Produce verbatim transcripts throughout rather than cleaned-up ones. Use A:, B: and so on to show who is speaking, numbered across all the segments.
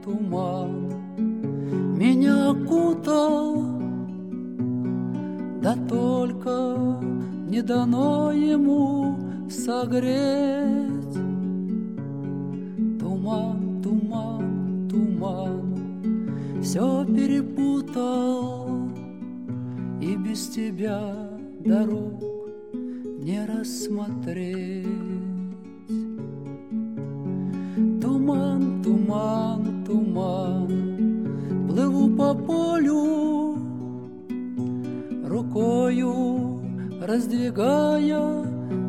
A: туман меня окутал, да только не дано ему согреть. Туман, туман, туман, все перепутал, и без тебя дорог не рассмотреть. Туман, туман, туман, плыву по полю, рукою раздвигая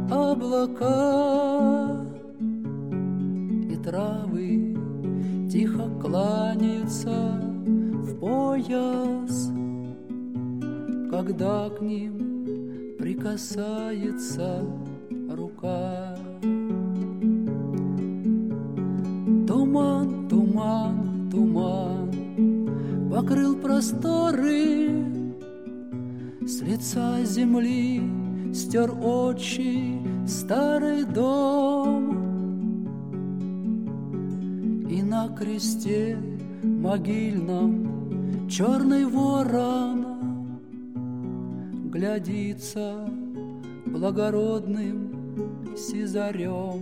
A: облака, и травы тихо кланяются в пояс, когда к ним прикасается рука. Туман, туман, туман покрыл просторы, с лица земли стер отчий старый дом, и на кресте могильном черный ворон глядится благородным сизарем.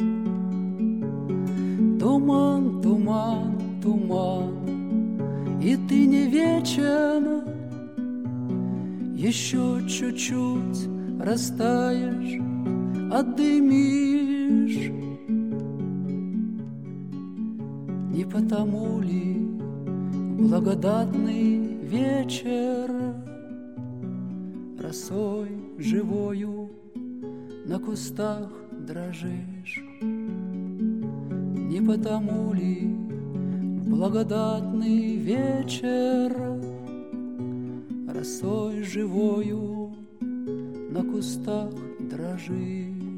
A: Туман, туман, туман, и ты не вечен, еще чуть-чуть растаешь, отдымишь. Не потому ли благодатный вечер росой живою на кустах дрожишь? Не потому ли благодатный вечер росой живою на кустах дрожишь?